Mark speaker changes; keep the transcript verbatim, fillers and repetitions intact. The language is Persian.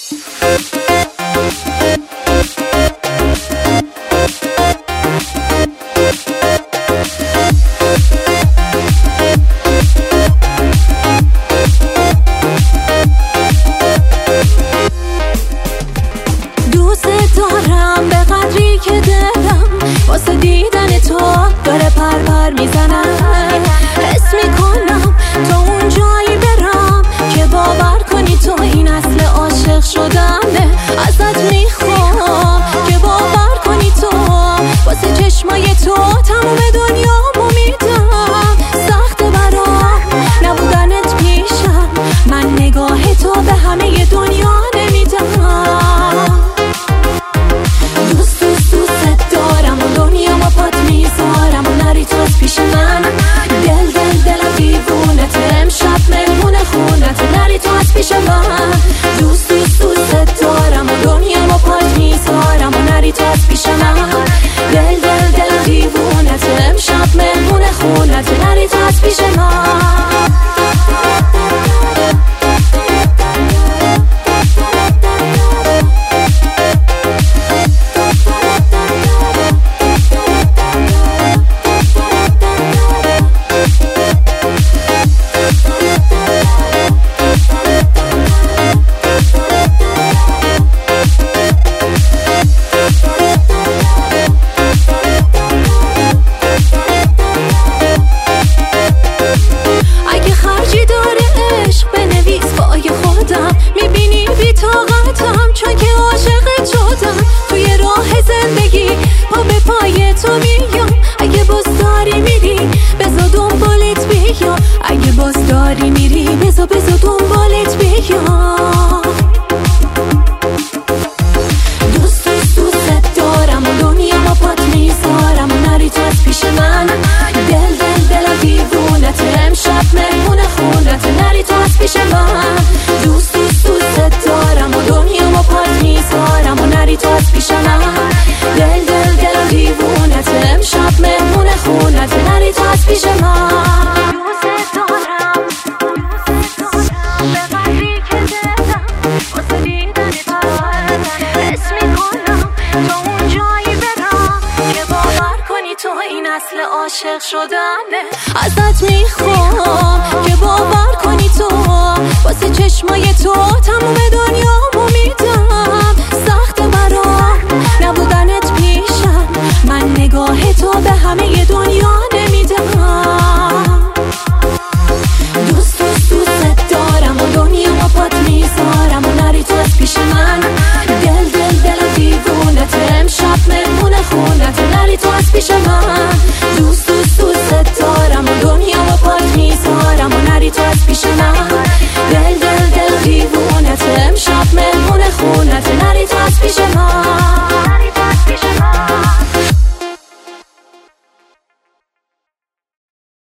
Speaker 1: دوست دارم به قدری که دلم واسه دیدن تو داره پر پر میزنه. حس میکنم تا اون جایی برم که باور کنی تو این اصل عاشق شدنه. ازت میخوام که باور کنی تو واسه چشمای تو تموم دنیامو میدم. سخته برام نبودنت پیشم، من نگاه تو به همه دنیا نمیدم. دوست دوست دوست دارم و دنیامو پات میذارم و نری تو از پیش من. دل دل دلم دیوونت، امشب مهمون خونت، نری تو از پیش من. دوست دوست دوست دارم و دنیامو پات میذارم و نری تو از پیش من. دل دل دلم دیوونت، امشب مهمون خونت، نری تو از پیش من. میبینی بی طاقتم چون که عاشقت شدم. توی راه زندگی پا به پای تو میام. اگه باز داری میری بذار دنبالت بیام. اگه باز داری میری بذار بذار دنبالت بیام. دوست دوست دوست دارم و دنیامو پات میذارم و نری تو از پیش من. دل دل دلم دیوونت، امشب مهمون خونت، نری تو از پیش من. دوست دوست دوست دارم و دنیامو پات میذارم و نری تو از پیش من. دل دل دلم دیوونت، امشب مهمون خونت، نری تو از پیش من. دوست دارم به قدری که دلم واسه دیدن تو حس میکنم تا اون جایی برم که باور کنی تو این اصل عاشق شدنه. ازت میخوام که باور کنی تو واسه چشمای تو تموم دنیامو میدم. سخته برام نبودنت پیشم، من نگاه تو به همه دنیا نمیدم. دوست دوست دوست دارم و دنیامو پات میذارم و نری تو از پیش من. دل دل دلم دیوونت، امشب مهمون خونت، نری تو از پیش من. دوست دوست دوست دارم و دنیامو پات میذارم و نری تو از پیش من. دل دل دلم دیوونت، امشب مهمون خونت، نری تو از پیش من.